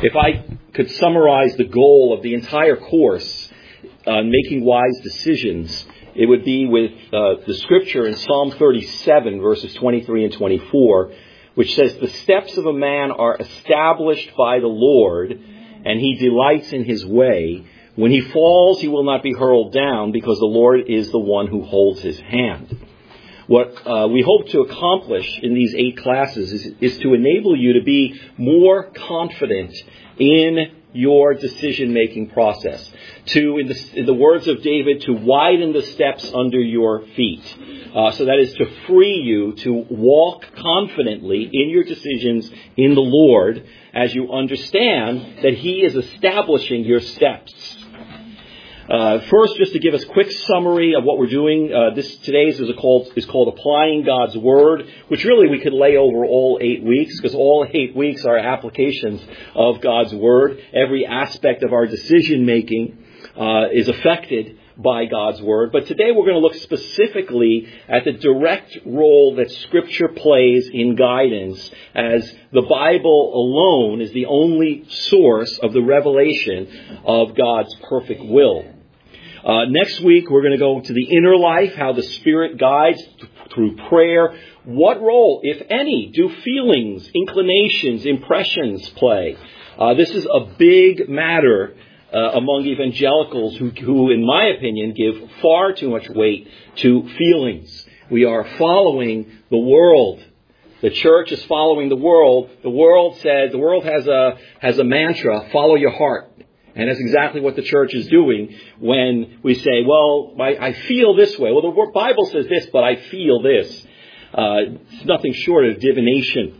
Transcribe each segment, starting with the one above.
If I could summarize the goal of the entire course on making wise decisions, it would be with the scripture in Psalm 37, verses 23 and 24, which says, "The steps of a man are established by the Lord, and he delights in his way. When he falls, he will not be hurled down, because the Lord is the one who holds his hand." What we hope to accomplish in these 8 classes is to enable you to be more confident in your decision-making process. To, in the words of David, to widen the steps under your feet. So that is to free you to walk confidently in your decisions in the Lord as you understand that He is establishing your steps. First, just to give us a quick summary of what we're doing, today's is called Applying God's Word, which really we could lay over all 8 weeks, because all 8 weeks are applications of God's Word. Every aspect of our decision-making is affected by God's Word. But today we're going to look specifically at the direct role that Scripture plays in guidance, as the Bible alone is the only source of the revelation of God's perfect will. Next week we're going to go to the inner life, how the Spirit guides through prayer. What role, if any, do feelings, inclinations, impressions play? This is a big matter among evangelicals who, in my opinion, give far too much weight to feelings. We are following the world. The church is following the world. The world has a mantra, follow your heart. And that's exactly what the church is doing when we say, well, I feel this way. Well, the Bible says this, but I feel this. It's nothing short of divination.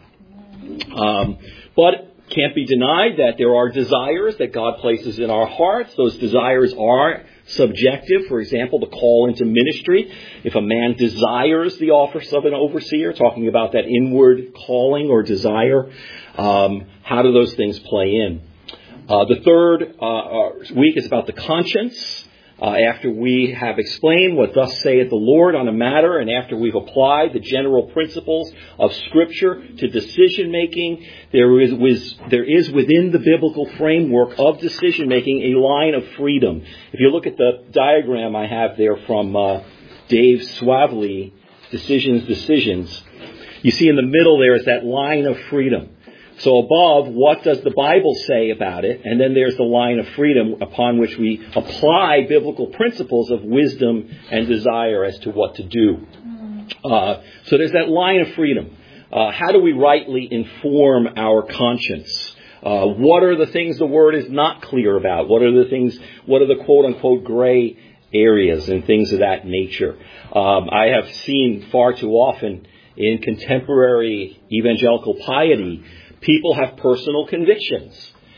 But can't be denied that there are desires that God places in our hearts. Those desires are subjective. For example, the call into ministry. If a man desires the office of an overseer, talking about that inward calling or desire, how do those things play in? The third week is about the conscience. After we have explained what thus saith the Lord on a matter, and after we've applied the general principles of Scripture to decision-making, there is within the biblical framework of decision-making a line of freedom. If you look at the diagram I have there from Dave Swavely, Decisions, you see in the middle there is that line of freedom. So above, what does the Bible say about it? And then there's the line of freedom upon which we apply biblical principles of wisdom and desire as to what to do. So there's that line of freedom. How do we rightly inform our conscience? What are the things the Word is not clear about? What are the quote-unquote gray areas and things of that nature? I have seen far too often in contemporary evangelical piety, people have personal convictions,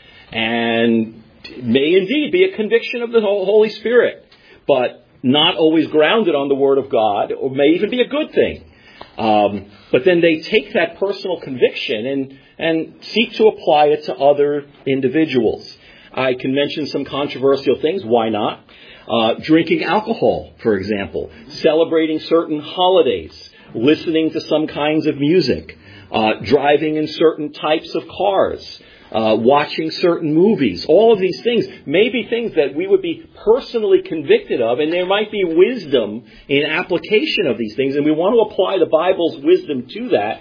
and may indeed be a conviction of the Holy Spirit, but not always grounded on the Word of God, or may even be a good thing. But then they take that personal conviction and seek to apply it to other individuals. I can mention some controversial things. Why not? Drinking alcohol, for example, celebrating certain holidays, listening to some kinds of music, driving in certain types of cars, watching certain movies. All of these things may be things that we would be personally convicted of, and there might be wisdom in application of these things, and we want to apply the Bible's wisdom to that.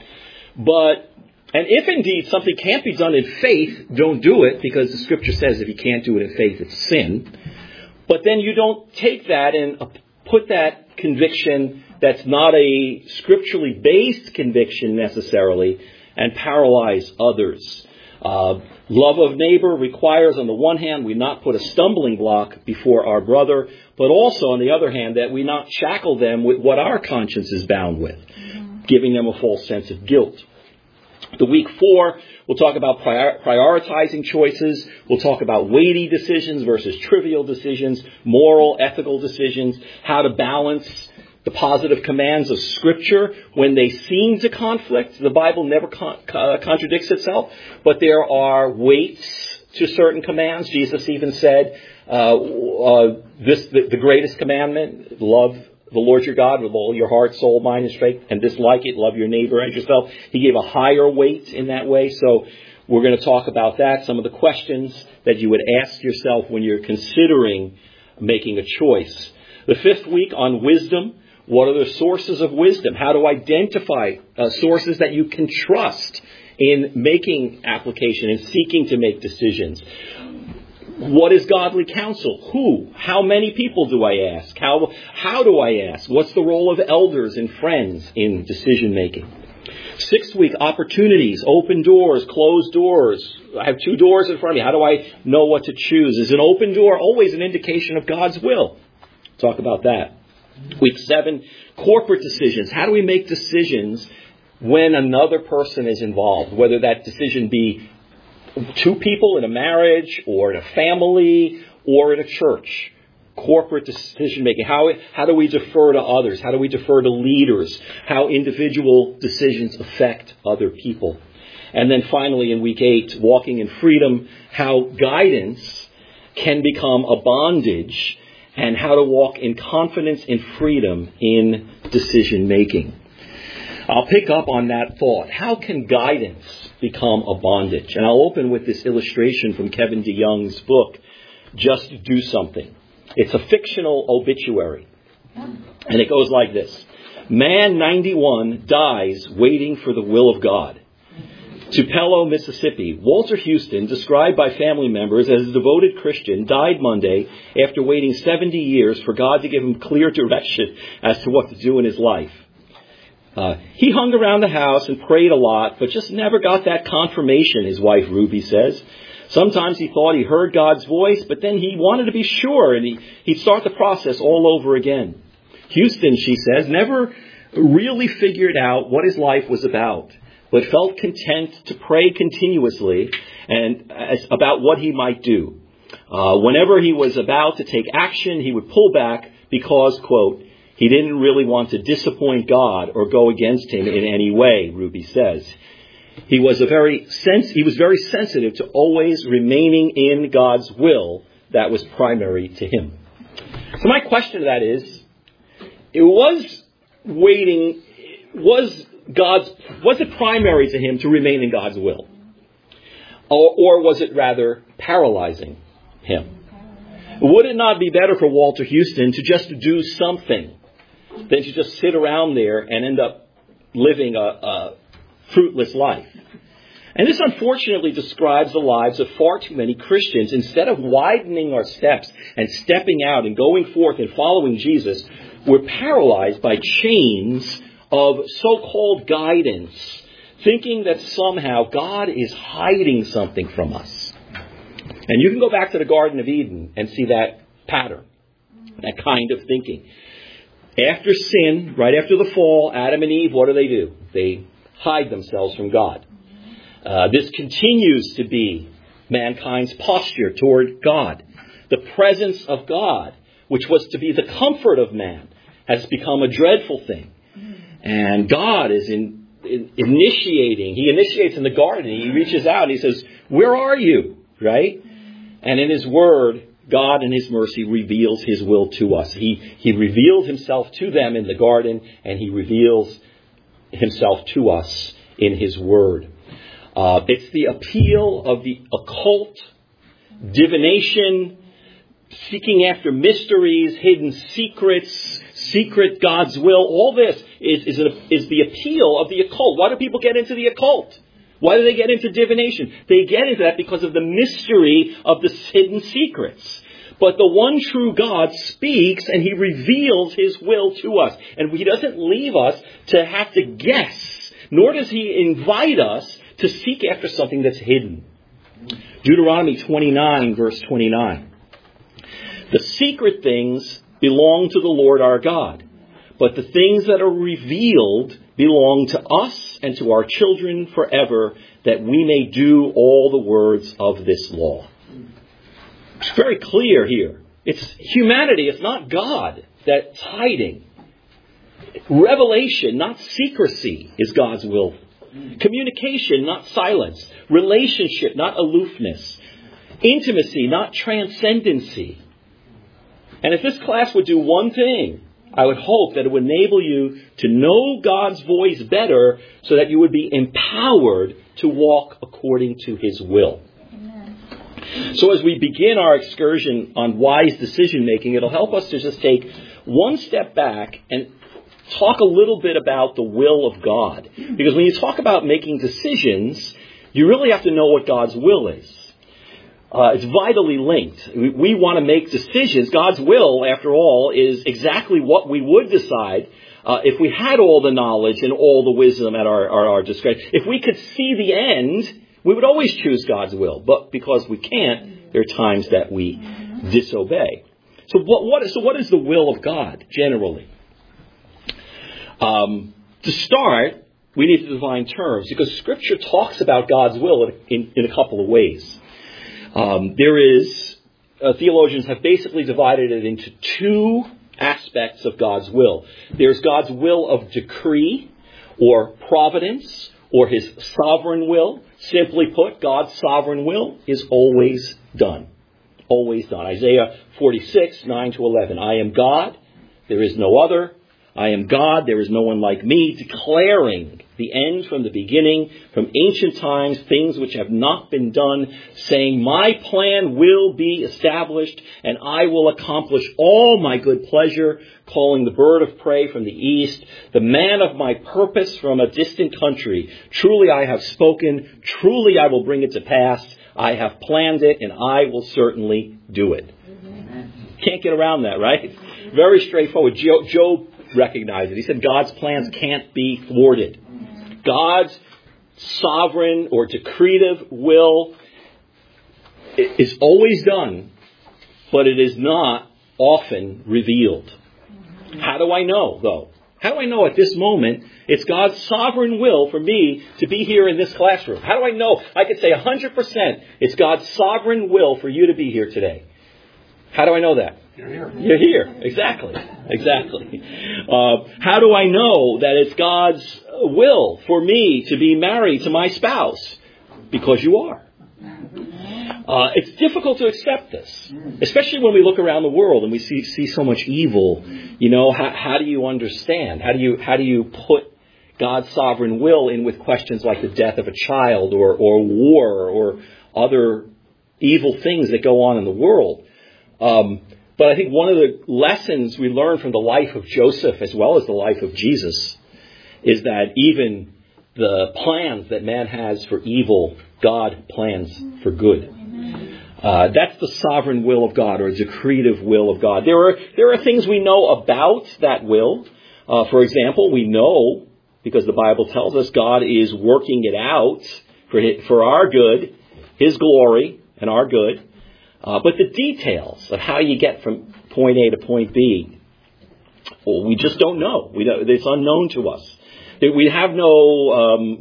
And if indeed something can't be done in faith, don't do it, because the Scripture says if you can't do it in faith, it's sin. But then you don't take that and put that conviction that's not a scripturally based conviction necessarily, and paralyze others. Love of neighbor requires, on the one hand, we not put a stumbling block before our brother, but also, on the other hand, that we not shackle them with what our conscience is bound with, giving them a false sense of guilt. The week 4, we'll talk about prioritizing choices. We'll talk about weighty decisions versus trivial decisions, moral, ethical decisions, how to balance the positive commands of Scripture when they seem to conflict. The Bible never contradicts itself, but there are weights to certain commands. Jesus even said, the greatest commandment, love the Lord your God with all your heart, soul, mind, and strength, and dislike it, love your neighbor as yourself. He gave a higher weight in that way. So We're going to talk about that, some of the questions that you would ask yourself when you're considering making a choice. The fifth week on wisdom. What are the sources of wisdom? How to identify sources that you can trust in making application and seeking to make decisions. What is godly counsel? Who? How many people do I ask? How do I ask? What's the role of elders and friends in decision making? Sixth week, opportunities, open doors, closed doors. I have two doors in front of me. How do I know what to choose? Is an open door always an indication of God's will? Talk about that. Week 7, corporate decisions. How do we make decisions when another person is involved? Whether that decision be two people in a marriage or in a family or in a church. Corporate decision making. How do we defer to others? How do we defer to leaders? How individual decisions affect other people. And then finally in week 8, walking in freedom. How guidance can become a bondage. And how to walk in confidence and freedom in decision making. I'll pick up on that thought. How can guidance become a bondage? And I'll open with this illustration from Kevin DeYoung's book, Just Do Something. It's a fictional obituary. And it goes like this. Man 91 dies waiting for the will of God. Tupelo, Mississippi. Walter Houston, described by family members as a devoted Christian, died Monday after waiting 70 years for God to give him clear direction as to what to do in his life. He hung around the house and prayed a lot, but just never got that confirmation, his wife Ruby says. Sometimes he thought he heard God's voice, but then he wanted to be sure, and he'd start the process all over again. Houston, she says, never really figured out what his life was about, but felt content to pray continuously and about what he might do. Whenever he was about to take action, he would pull back because, quote, he didn't really want to disappoint God or go against him in any way, Ruby says. He was very sensitive to always remaining in God's will. That was primary to him. So my question to that is, was it primary to him to remain in God's will? Or was it rather paralyzing him? Would it not be better for Walter Houston to just do something than to just sit around there and end up living a fruitless life? And this unfortunately describes the lives of far too many Christians. Instead of widening our steps and stepping out and going forth and following Jesus, we're paralyzed by chains of so-called guidance, thinking that somehow God is hiding something from us. And you can go back to the Garden of Eden and see that pattern, that kind of thinking. After sin, right after the fall, Adam and Eve, what do? They hide themselves from God. This continues to be mankind's posture toward God. The presence of God, which was to be the comfort of man, has become a dreadful thing. And God is initiating. He initiates in the garden. He reaches out and he says, where are you? Right? And in his word, God in his mercy reveals his will to us. He revealed himself to them in the garden, and he reveals himself to us in his word. It's the appeal of the occult, divination, seeking after mysteries, hidden secrets, secret God's will. All this is the appeal of the occult. Why do people get into the occult? Why do they get into divination? They get into that because of the mystery of the hidden secrets. But the one true God speaks and he reveals his will to us. And he doesn't leave us to have to guess, nor does he invite us to seek after something that's hidden. Deuteronomy 29, verse 29. The secret things belong to the Lord our God, but the things that are revealed belong to us and to our children forever, that we may do all the words of this law. It's very clear here. It's humanity, it's not God that's hiding. Revelation, not secrecy, is God's will. Communication, not silence. Relationship, not aloofness. Intimacy, not transcendency. And if this class would do one thing, I would hope that it would enable you to know God's voice better so that you would be empowered to walk according to His will. Amen. So as we begin our excursion on wise decision making, it'll help us to just take one step back and talk a little bit about the will of God. Because when you talk about making decisions, you really have to know what God's will is. It's vitally linked. We want to make decisions. God's will, after all, is exactly what we would decide if we had all the knowledge and all the wisdom at our discretion. If we could see the end, we would always choose God's will. But because we can't, there are times that we disobey. So what is the will of God, generally? To start, we need to define terms, because Scripture talks about God's will in a couple of ways. Theologians have basically divided it into two aspects of God's will. There's God's will of decree or providence or His sovereign will. Simply put, God's sovereign will is always done. Always done. Isaiah 46, 9 to 11. I am God, there is no other. I am God, there is no one like me, declaring the end from the beginning, from ancient times, things which have not been done, saying, my plan will be established, and I will accomplish all my good pleasure, calling the bird of prey from the east, the man of my purpose from a distant country. Truly I have spoken, truly I will bring it to pass. I have planned it, and I will certainly do it. Can't get around that, right? Very straightforward. Job recognized it. He said God's plans can't be thwarted. God's sovereign or decretive will is always done, but it is not often revealed. How do I know, though? How do I know at this moment it's God's sovereign will for me to be here in this classroom? How do I know? I could say 100% it's God's sovereign will for you to be here today. How do I know that? You're here. You're here. Exactly. How do I know that it's God's will for me to be married to my spouse? Because you are. It's difficult to accept this, especially when we look around the world and we see so much evil. You know, how do you understand? How do you put God's sovereign will in with questions like the death of a child or war or other evil things that go on in the world? But I think one of the lessons we learn from the life of Joseph as well as the life of Jesus is that even the plans that man has for evil, God plans for good. That's the sovereign will of God, or decretive will of God. There are things we know about that will. For example, we know, because the Bible tells us, God is working it out for our good, His glory and our good. But the details of how you get from point A to point B, well, we just don't know. It's unknown to us. We have no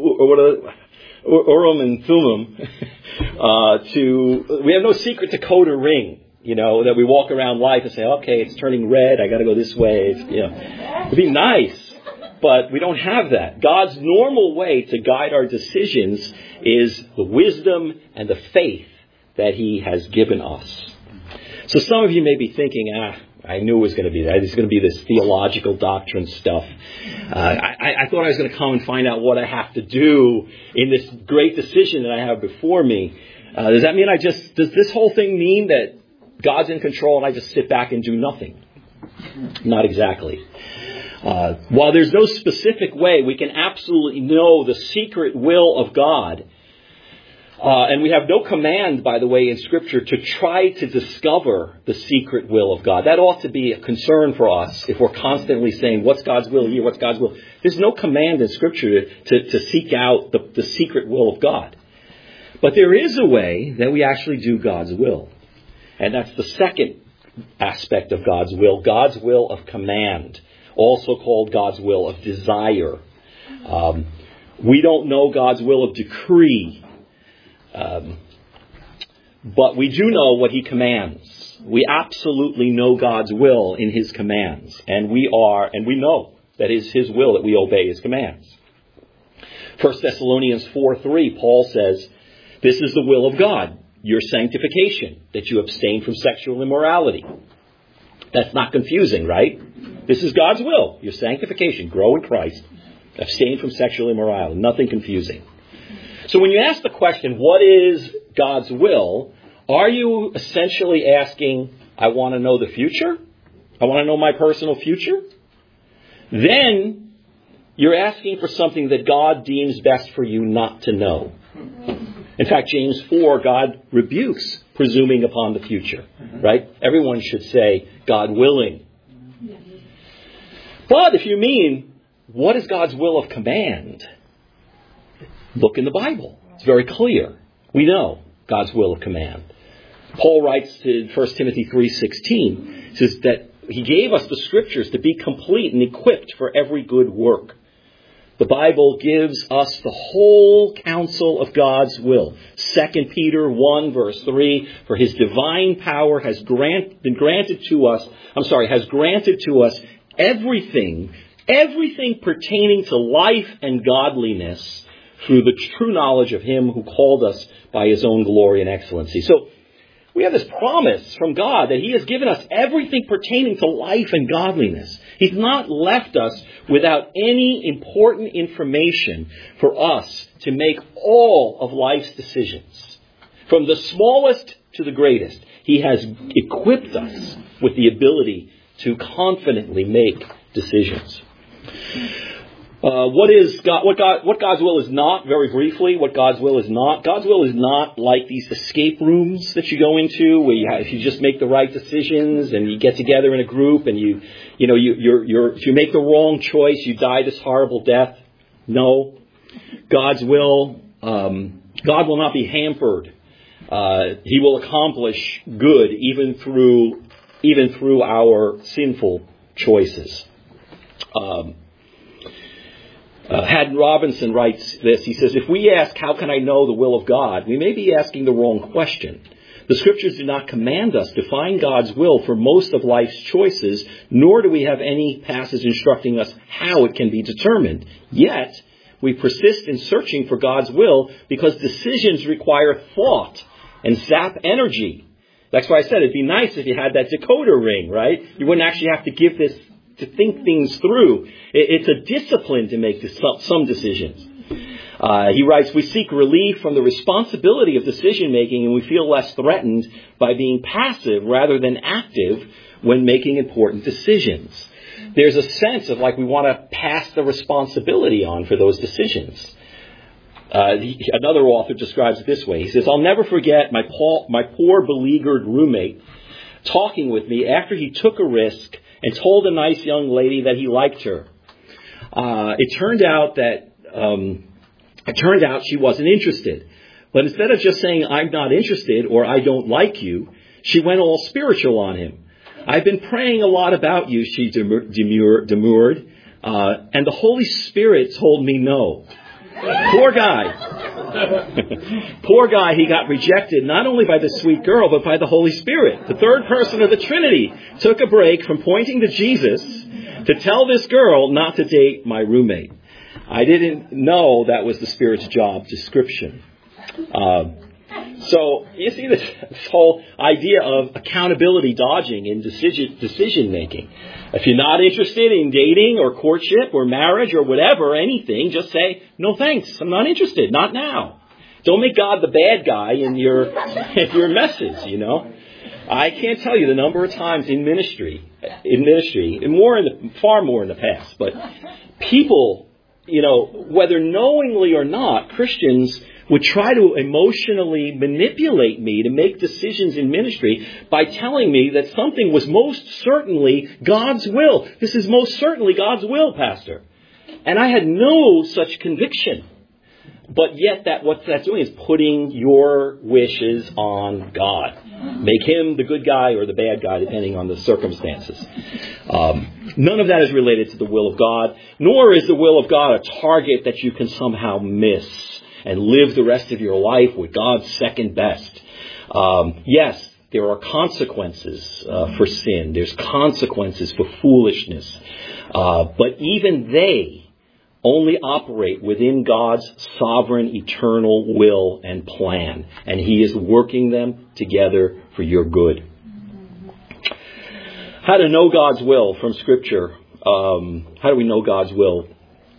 Urim and Thummim we have no secret decoder ring, that we walk around life and say, okay, it's turning red, I got to go this way. It'd be nice, but we don't have that. God's normal way to guide our decisions is the wisdom and the faith that He has given us. So some of you may be thinking, I knew it was going to be that. It's going to be this theological doctrine stuff. I thought I was going to come and find out what I have to do in this great decision that I have before me. Does that mean does this whole thing mean that God's in control and I just sit back and do nothing? Not exactly. While there's no specific way, we can absolutely know the secret will of God. And we have no command, by the way, in Scripture to try to discover the secret will of God. That ought to be a concern for us if we're constantly saying, what's God's will here, what's God's will? There's no command in Scripture to seek out the secret will of God. But there is a way that we actually do God's will. And that's the second aspect of God's will of command, also called God's will of desire. We don't know God's will of decree. But we do know what He commands. We absolutely know God's will in His commands. And we know that it's His will that we obey His commands. 1 Thessalonians 4:3, Paul says, this is the will of God, your sanctification, that you abstain from sexual immorality. That's not confusing, right? This is God's will. Your sanctification. Grow in Christ. Abstain from sexual immorality. Nothing confusing. So when you ask the question, what is God's will? Are you essentially asking, I want to know the future? I want to know my personal future? Then you're asking for something that God deems best for you not to know. In fact, James 4, God rebukes presuming upon the future, right? Everyone should say, God willing. But if you mean, what is God's will of command? Look in the Bible. It's very clear. We know God's will of command. Paul writes in 1 Timothy 3:16, says that he gave us the scriptures to be complete and equipped for every good work. The Bible gives us the whole counsel of God's will. 2 Peter 1 verse 3, for his divine power has granted to us everything pertaining to life and godliness through the true knowledge of him who called us by his own glory and excellency. So we have this promise from God that he has given us everything pertaining to life and godliness. He's not left us without any important information for us to make all of life's decisions. From the smallest to the greatest, he has equipped us with the ability to confidently make decisions. What God's will is not, very briefly, what God's will is not. God's will is not like these escape rooms that you go into where if you just make the right decisions and you get together in a group and if you make the wrong choice, you die this horrible death. No. God's will, God will not be hampered. He will accomplish good even through our sinful choices. Haddon Robinson writes this. He says, if we ask, how can I know the will of God? We may be asking the wrong question. The scriptures do not command us to find God's will for most of life's choices, nor do we have any passage instructing us how it can be determined. Yet, we persist in searching for God's will because decisions require thought and sap energy. That's why I said it'd be nice if you had that decoder ring, right? You wouldn't actually have to think things through. It's a discipline to make some decisions. He writes, we seek relief from the responsibility of decision making and we feel less threatened by being passive rather than active when making important decisions. There's a sense of like we want to pass the responsibility on for those decisions. Another author describes it this way. He says, I'll never forget my poor beleaguered roommate talking with me after he took a risk and told a nice young lady that he liked her. It turned out she wasn't interested. But instead of just saying, I'm not interested or I don't like you, she went all spiritual on him. I've been praying a lot about you, she demurred, and the Holy Spirit told me no. Poor guy. Poor guy, he got rejected not only by the sweet girl, but by the Holy Spirit. The third person of the Trinity took a break from pointing to Jesus to tell this girl not to date my roommate. I didn't know that was the Spirit's job description. So you see this whole idea of accountability dodging in decision making. If you're not interested in dating or courtship or marriage or whatever, anything, just say, no thanks, I'm not interested, not now. Don't make God the bad guy in your messes, you know. I can't tell you the number of times in ministry, and far more in the past, but people, you know, whether knowingly or not, Christians would try to emotionally manipulate me to make decisions in ministry by telling me that something was most certainly God's will. This is most certainly God's will, Pastor. And I had no such conviction. But yet what that's doing is putting your wishes on God. Make him the good guy or the bad guy, depending on the circumstances. None of that is related to the will of God, nor is the will of God a target that you can somehow miss and live the rest of your life with God's second best. Yes, there are consequences for sin. There's consequences for foolishness. But even they only operate within God's sovereign, eternal will and plan. And he is working them together for your good. How to know God's will from Scripture. How do we know God's will?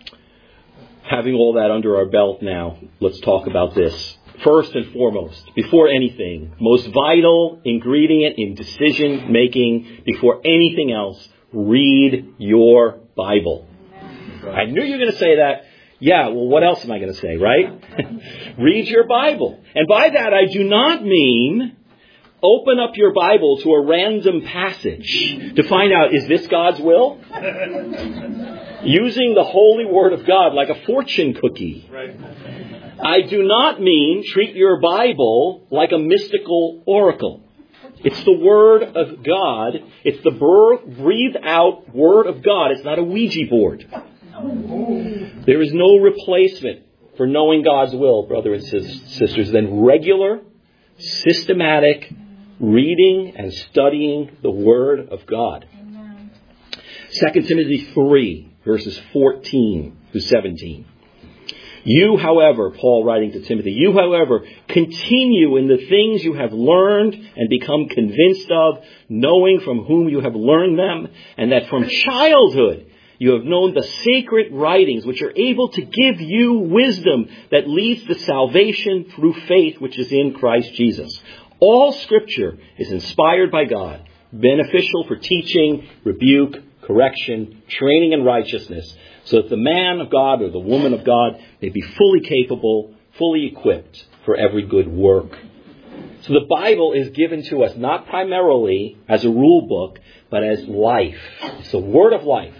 Having all that under our belt now, let's talk about this. First and foremost, before anything, most vital ingredient in decision making, before anything else, read your Bible. I knew you were going to say that. Yeah, well, what else am I going to say, right? Read your Bible. And by that, I do not mean open up your Bible to a random passage to find out, is this God's will? Using the holy Word of God like a fortune cookie. Right. I do not mean treat your Bible like a mystical oracle. It's the Word of God. It's the breathed out Word of God. It's not a Ouija board. There is no replacement for knowing God's will, brothers and sisters, than regular, systematic reading and studying the Word of God. 2 Timothy 3, verses 14 to 17. You, however, Paul writing to Timothy, you, however, continue in the things you have learned and become convinced of, knowing from whom you have learned them, and that from childhood you have known the sacred writings, which are able to give you wisdom that leads to salvation through faith, which is in Christ Jesus. All Scripture is inspired by God, beneficial for teaching, rebuke, correction, training in righteousness, so that the man of God or the woman of God may be fully capable, fully equipped for every good work. So the Bible is given to us not primarily as a rule book, but as life. It's the Word of life.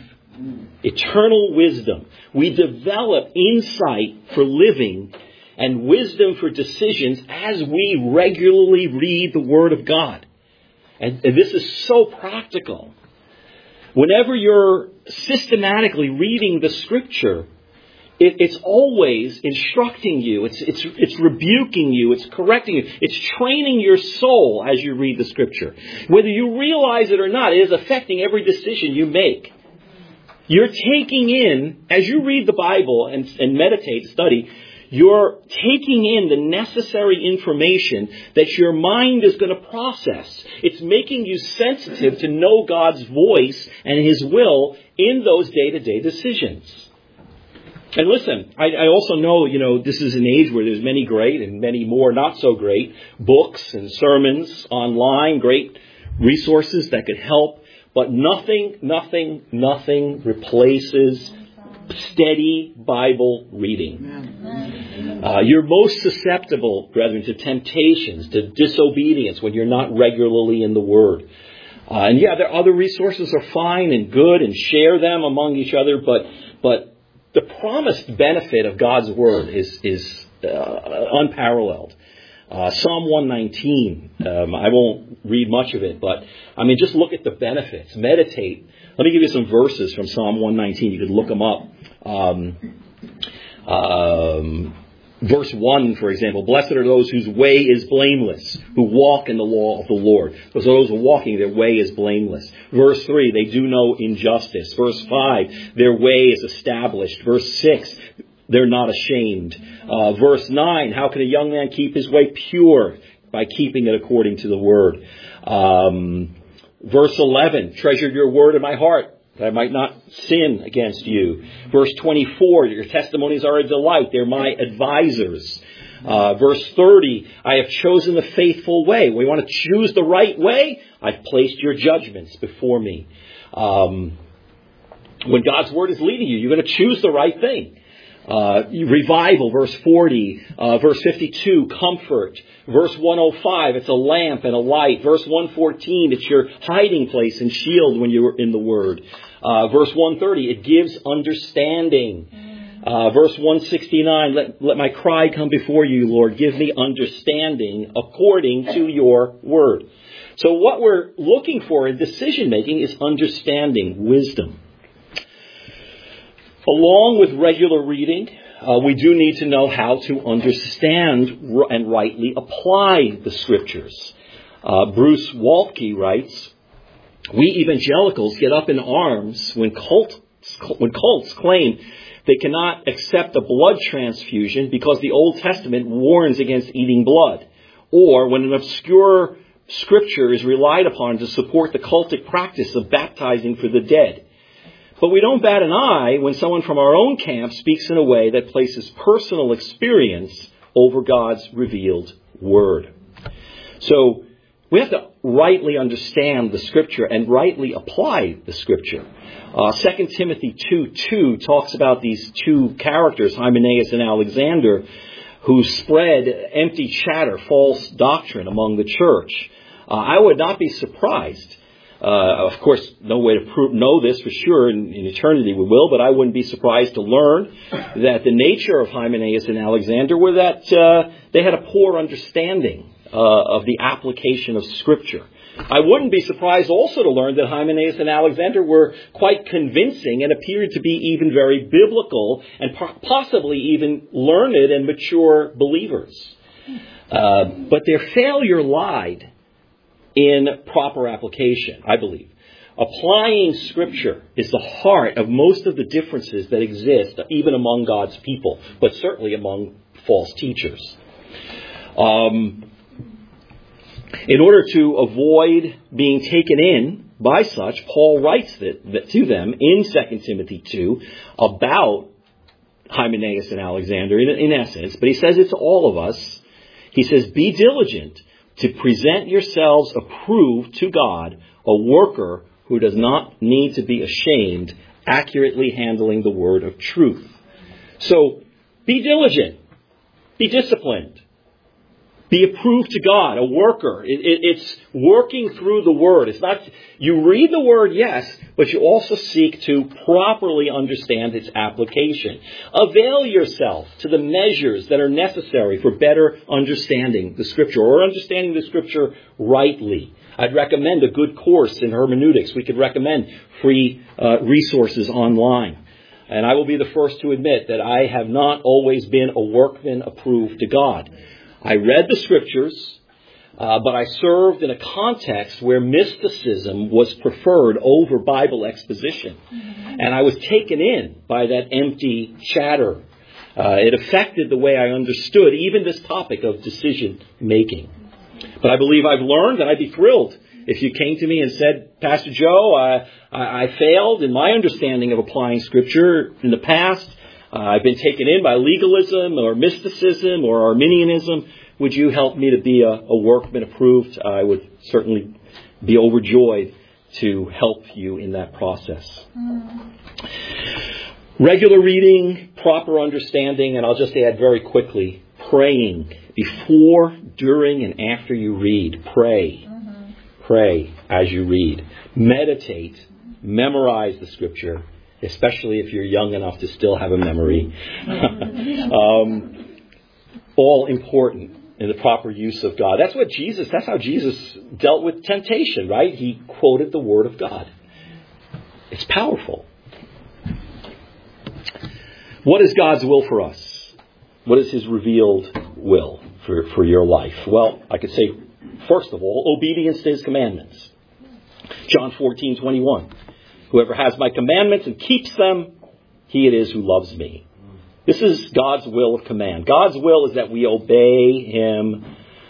Eternal wisdom. We develop insight for living and wisdom for decisions as we regularly read the Word of God. And this is so practical. Whenever you're systematically reading the Scripture, it's always instructing you. It's rebuking you. It's correcting you. It's training your soul as you read the Scripture. Whether you realize it or not, it is affecting every decision you make. You're taking in, as you read the Bible and meditate, study, you're taking in the necessary information that your mind is going to process. It's making you sensitive to know God's voice and His will in those day-to-day decisions. And listen, I also know, this is an age where there's many great and many more not so great books and sermons online, great resources that could help. But nothing replaces steady Bible reading. You're most susceptible, brethren, to temptations, to disobedience when you're not regularly in the Word. There are other resources are fine and good, and share them among each other. But the promised benefit of God's Word is unparalleled. Psalm 119, I won't read much of it, but just look at the benefits. Meditate. Let me give you some verses from Psalm 119. You could look them up. Verse 1, for example, blessed are those whose way is blameless, who walk in the law of the Lord. Those who are walking, their way is blameless. Verse 3, they do no injustice. Verse 5, their way is established. Verse 6, they're not ashamed. Verse 9, how can a young man keep his way pure? By keeping it according to the Word. Verse 11, treasure your word in my heart, that I might not sin against you. Verse 24, your testimonies are a delight. They're my advisors. Verse 30, I have chosen the faithful way. We want to choose the right way. I've placed your judgments before me. When God's Word is leading you, you're going to choose the right thing. Revival, verse 40, verse 52, comfort, verse 105, it's a lamp and a light, verse 114, it's your hiding place and shield when you're in the Word, verse 130, it gives understanding, verse 169, let my cry come before you, Lord, give me understanding according to your Word. So what we're looking for in decision making is understanding, wisdom. Along with regular reading, we do need to know how to understand and rightly apply the Scriptures. Bruce Waltke writes, we evangelicals get up in arms when cults claim they cannot accept a blood transfusion because the Old Testament warns against eating blood. Or when an obscure Scripture is relied upon to support the cultic practice of baptizing for the dead. But we don't bat an eye when someone from our own camp speaks in a way that places personal experience over God's revealed Word. So we have to rightly understand the Scripture and rightly apply the Scripture. 2 Timothy 2:2 talks about these two characters, Hymenaeus and Alexander, who spread empty chatter, false doctrine among the church. I would not be surprised. Of course, no way to know this for sure. In eternity we will, but I wouldn't be surprised to learn that the nature of Hymenaeus and Alexander were that they had a poor understanding of the application of Scripture. I wouldn't be surprised also to learn that Hymenaeus and Alexander were quite convincing and appeared to be even very biblical and possibly even learned and mature believers. But their failure lied in proper application, I believe. Applying Scripture is the heart of most of the differences that exist, even among God's people, but certainly among false teachers. In order to avoid being taken in by such, Paul writes to them in 2 Timothy 2 about Hymenaeus and Alexander in essence, but he says it to all of us. He says, be diligent to present yourselves approved to God, a worker who does not need to be ashamed, accurately handling the word of truth. So, be diligent. Be disciplined. Be approved to God, a worker. It's working through the Word. It's not, you read the Word, yes, but you also seek to properly understand its application. Avail yourself to the measures that are necessary for better understanding the Scripture, or understanding the Scripture rightly. I'd recommend a good course in hermeneutics. We could recommend free resources online. And I will be the first to admit that I have not always been a workman approved to God. I read the Scriptures, but I served in a context where mysticism was preferred over Bible exposition. And I was taken in by that empty chatter. It affected the way I understood even this topic of decision making. But I believe I've learned, and I'd be thrilled if you came to me and said, Pastor Joe, I failed in my understanding of applying Scripture in the past. I've been taken in by legalism or mysticism or Arminianism. Would you help me to be a workman approved? I would certainly be overjoyed to help you in that process. Regular reading, proper understanding, and I'll just add very quickly, praying before, during, and after you read. Pray. Pray as you read. Meditate. Memorize the Scripture, especially if you're young enough to still have a memory. All important in the proper use of God. That's how Jesus dealt with temptation, right? He quoted the Word of God. It's powerful. What is God's will for us? What is His revealed will for your life? Well, I could say, first of all, obedience to His commandments. John 14:21. Whoever has my commandments and keeps them, he it is who loves me. This is God's will of command. God's will is that we obey Him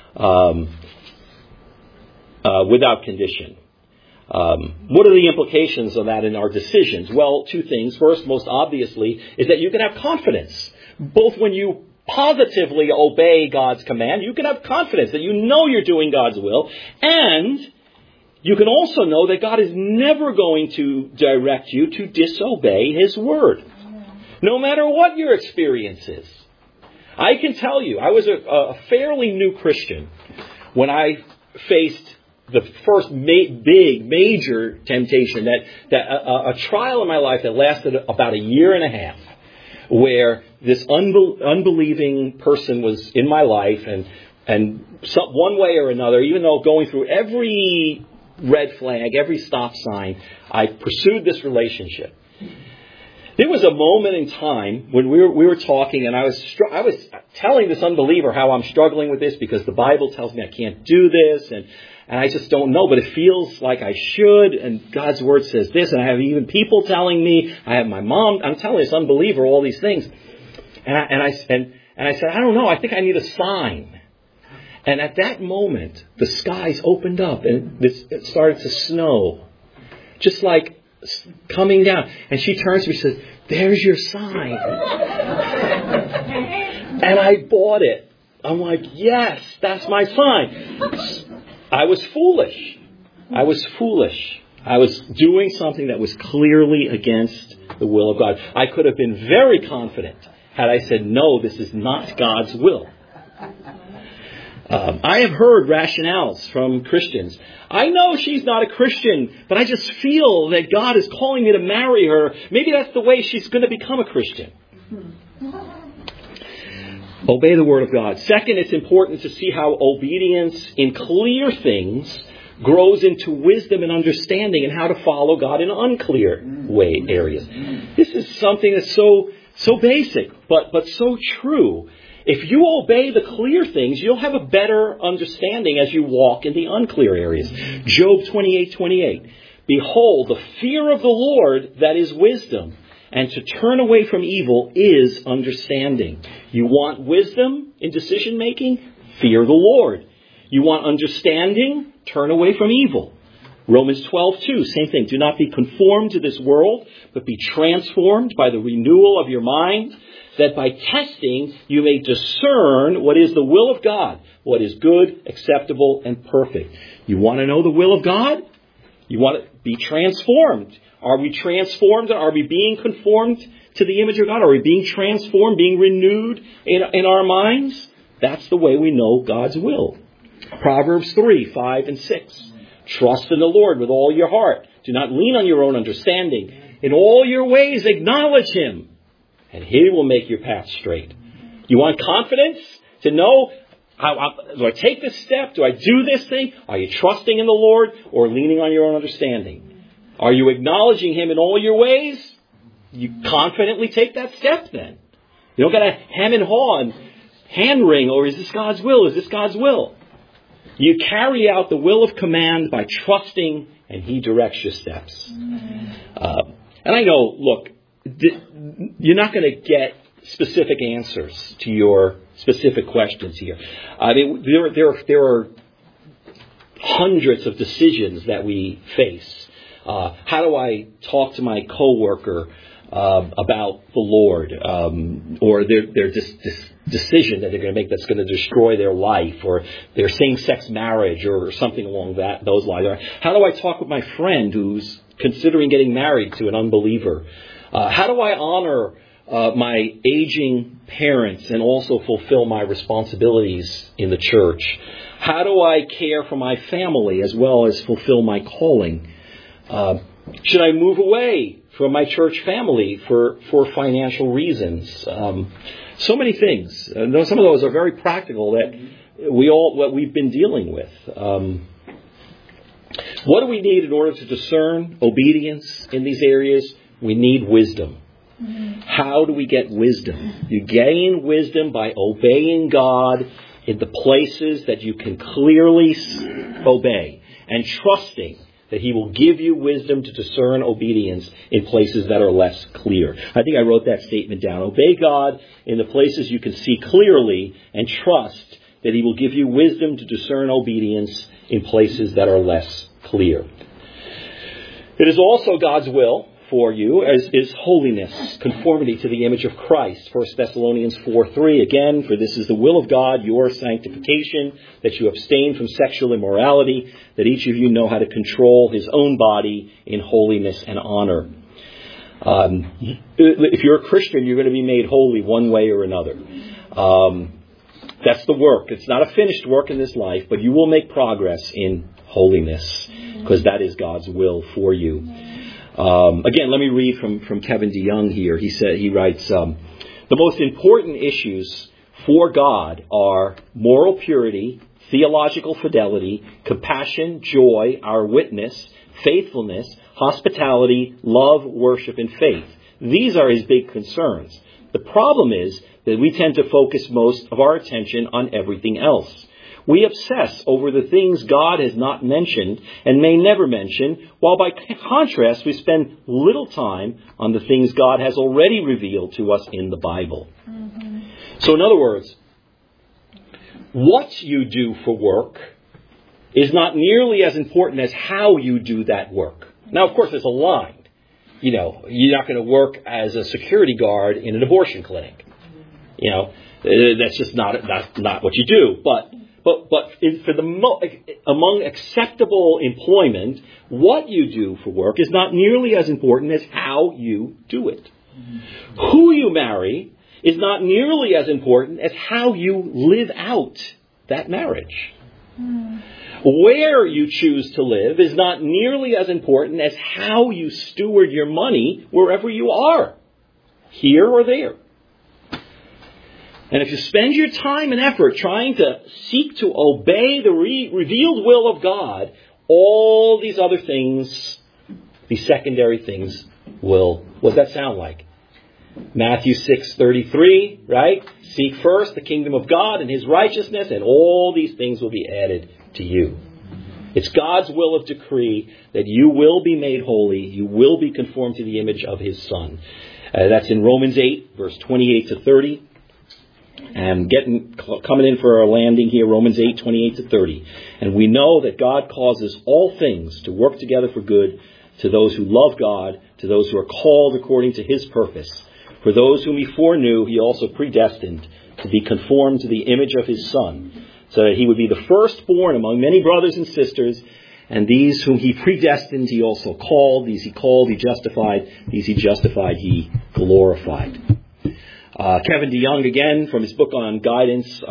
without condition. What are the implications of that in our decisions? Well, two things. First, most obviously, is that you can have confidence. Both when you positively obey God's command, you can have confidence that you know you're doing God's will, and you can also know that God is never going to direct you to disobey His Word. No matter what your experience is. I can tell you, I was a fairly new Christian when I faced the first major temptation, that a trial in my life that lasted about a year and a half, where this unbelieving person was in my life, and one way or another, even though going through every red flag, every stop sign, I pursued this relationship. There was a moment in time when we were talking, and I was telling this unbeliever how I'm struggling with this because the Bible tells me I can't do this, and I just don't know, but it feels like I should, and God's Word says this, and I have even people telling me, I have my mom, I'm telling this unbeliever all these things, and I said, I don't know, I think I need a sign. And at that moment, the skies opened up and it started to snow. Just like coming down. And she turns to me and says, "There's your sign." And I bought it. I'm like, yes, that's my sign. I was foolish. I was doing something that was clearly against the will of God. I could have been very confident had I said, no, this is not God's will. I have heard rationales from Christians. I know she's not a Christian, but I just feel that God is calling me to marry her. Maybe that's the way she's going to become a Christian. Obey the Word of God. Second, it's important to see how obedience in clear things grows into wisdom and understanding and how to follow God in unclear areas. This is something that's so basic, but so true. If you obey the clear things, you'll have a better understanding as you walk in the unclear areas. Job 28:28. Behold, the fear of the Lord, that is wisdom, and to turn away from evil is understanding. You want wisdom in decision making? Fear the Lord. You want understanding? Turn away from evil. Romans 12:2, same thing. Do not be conformed to this world, but be transformed by the renewal of your mind, that by testing you may discern what is the will of God, what is good, acceptable, and perfect. You want to know the will of God? You want to be transformed. Are we transformed? Are we being conformed to the image of God? Are we being transformed, being renewed in our minds? That's the way we know God's will. Proverbs 3:5-6. Trust in the Lord with all your heart. Do not lean on your own understanding. In all your ways acknowledge Him, and He will make your path straight. You want confidence to know, do I take this step? Do I do this thing? Are you trusting in the Lord or leaning on your own understanding? Are you acknowledging Him in all your ways? You confidently take that step then. You don't got to hem and haw and hand wring, or is this God's will? Is this God's will? You carry out the will of command by trusting, and He directs your steps. And I know, look, you're not going to get specific answers to your specific questions here. I mean, there are hundreds of decisions that we face. How do I talk to my coworker about the Lord, or their decision that they're going to make that's going to destroy their life, or their same-sex marriage, or something along those lines? How do I talk with my friend who's considering getting married to an unbeliever? How do I honor my aging parents and also fulfill my responsibilities in the church? How do I care for my family as well as fulfill my calling? Should I move away from my church family for financial reasons? So many things. Some of those are very practical that what we've been dealing with. What do we need in order to discern obedience in these areas? We need wisdom. How do we get wisdom? You gain wisdom by obeying God in the places that you can clearly obey, and trusting that He will give you wisdom to discern obedience in places that are less clear. I think I wrote that statement down. Obey God in the places you can see clearly, and trust that He will give you wisdom to discern obedience in places that are less clear. It is also God's will for you, as is holiness, conformity to the image of Christ. 1 Thessalonians 4:3, again, for this is the will of God, your sanctification, that you abstain from sexual immorality, that each of you know how to control his own body in holiness and honor. If you're a Christian, you're going to be made holy one way or another. That's the work. It's not a finished work in this life, but you will make progress in holiness, because that is God's will for you. Again, let me read from Kevin DeYoung here. He writes, the most important issues for God are moral purity, theological fidelity, compassion, joy, our witness, faithfulness, hospitality, love, worship, and faith. These are His big concerns. The problem is that we tend to focus most of our attention on everything else. We obsess over the things God has not mentioned and may never mention, while by contrast we spend little time on the things God has already revealed to us in the Bible. So in other words, what you do for work is not nearly as important as how you do that work. Now, of course, there's a line. You know, you're not going to work as a security guard in an abortion clinic. You know, that's just not what you do. But among acceptable employment, what you do for work is not nearly as important as how you do it. Who you marry is not nearly as important as how you live out that marriage. Where you choose to live is not nearly as important as how you steward your money wherever you are, here or there. And if you spend your time and effort trying to seek to obey the revealed will of God, all these other things, these secondary things, what does that sound like? Matthew 6:33, right? Seek first the kingdom of God and His righteousness, and all these things will be added to you. It's God's will of decree that you will be made holy, you will be conformed to the image of His Son. That's in Romans 8, verse 28 to 30. And coming in for our landing here, Romans 8, 28 to 30. And we know that God causes all things to work together for good to those who love God, to those who are called according to His purpose. For those whom He foreknew, He also predestined to be conformed to the image of His Son, so that He would be the firstborn among many brothers and sisters. And these whom He predestined, He also called. These He called, He justified. These He justified, He glorified. Kevin DeYoung, again, from his book on guidance,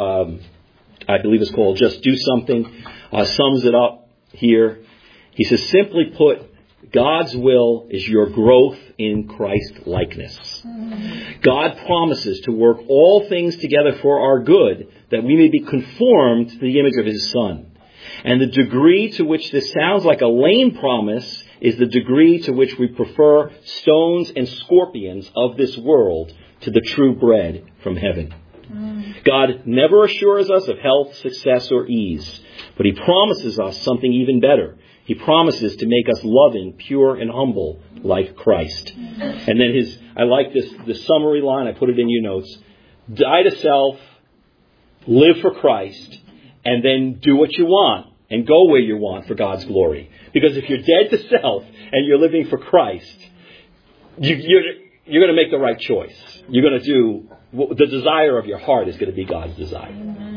I believe it's called Just Do Something, sums it up here. He says, simply put, God's will is your growth in Christ-likeness. God promises to work all things together for our good, that we may be conformed to the image of His Son. And the degree to which this sounds like a lame promise is the degree to which we prefer stones and scorpions of this world to the true bread from heaven. God never assures us of health, success, or ease, but He promises us something even better. He promises to make us loving, pure, and humble like Christ. And then I like the summary line, I put it in your notes. Die to self, live for Christ, and then do what you want and go where you want for God's glory. Because if you're dead to self and you're living for Christ, you're going to make the right choice. You're going to do, the desire of your heart is going to be God's desire.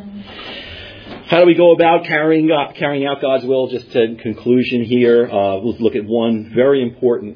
How do we go about carrying out God's will? Just in conclusion here, we'll look at one very important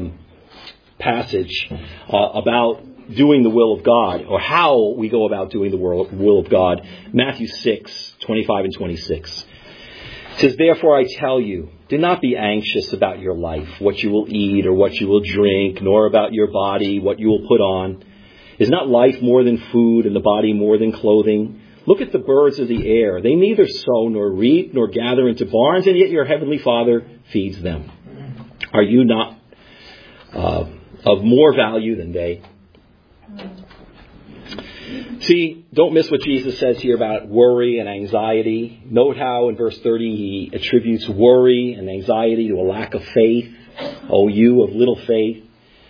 passage about doing the will of God, or how we go about doing the will of God. Matthew 6, 25 and 26. It says, therefore I tell you, do not be anxious about your life, what you will eat or what you will drink, nor about your body, what you will put on. Is not life more than food, and the body more than clothing? Look at the birds of the air. They neither sow nor reap nor gather into barns, and yet your heavenly Father feeds them. Are you not of more value than they? See, don't miss what Jesus says here about worry and anxiety. Note how in verse 30 He attributes worry and anxiety to a lack of faith. Oh, you of little faith.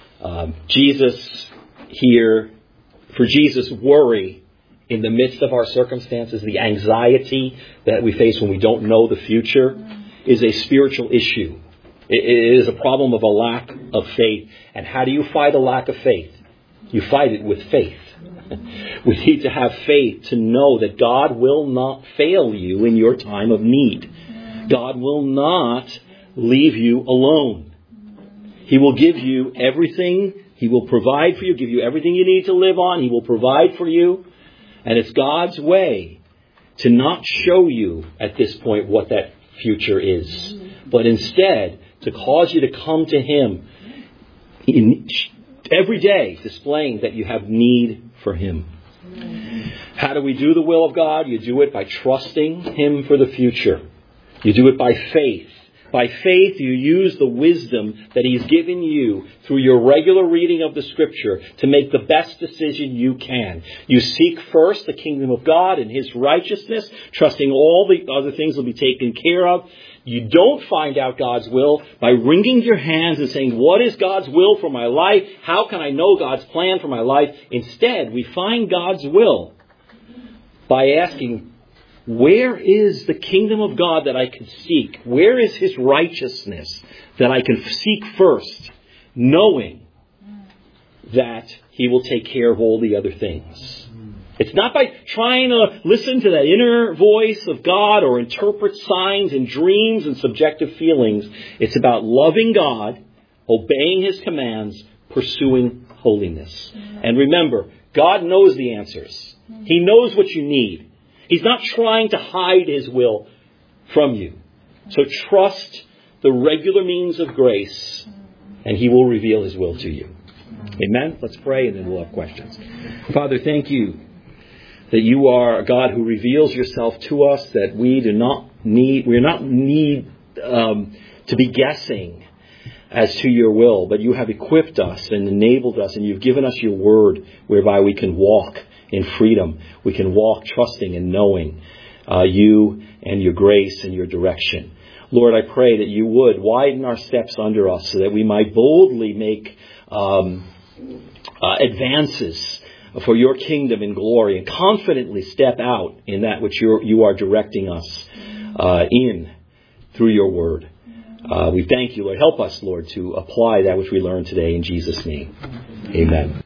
For Jesus, worry in the midst of our circumstances, the anxiety that we face when we don't know the future, is a spiritual issue. It is a problem of a lack of faith. And how do you fight a lack of faith? You fight it with faith. We need to have faith to know that God will not fail you in your time of need. God will not leave you alone. He will give you everything. He will provide for you, give you everything you need to live on. He will provide for you. And it's God's way to not show you at this point what that future is, but instead to cause you to come to Him every day, displaying that you have need for Him. How do we do the will of God? You do it by trusting Him for the future. You do it by faith. By faith, you use the wisdom that He's given you through your regular reading of the Scripture to make the best decision you can. You seek first the kingdom of God and His righteousness, trusting all the other things will be taken care of. You don't find out God's will by wringing your hands and saying, what is God's will for my life? How can I know God's plan for my life? Instead, we find God's will by asking Where is the kingdom of God that I can seek? Where is His righteousness that I can seek first, knowing that He will take care of all the other things? It's not by trying to listen to that inner voice of God or interpret signs and dreams and subjective feelings. It's about loving God, obeying His commands, pursuing holiness. And remember, God knows the answers. He knows what you need. He's not trying to hide His will from you. So trust the regular means of grace, and He will reveal His will to you. Amen? Let's pray, and then we'll have questions. Father, thank you that you are a God who reveals yourself to us, that we do not need to be guessing as to your will, but you have equipped us and enabled us, and you've given us your word whereby we can walk in freedom. We can walk trusting and knowing you and your grace and your direction. Lord, I pray that you would widen our steps under us so that we might boldly make advances for your kingdom and glory, and confidently step out in that which you are directing us in through your word. We thank you, Lord. Help us, Lord, to apply that which we learned today in Jesus' name. Amen.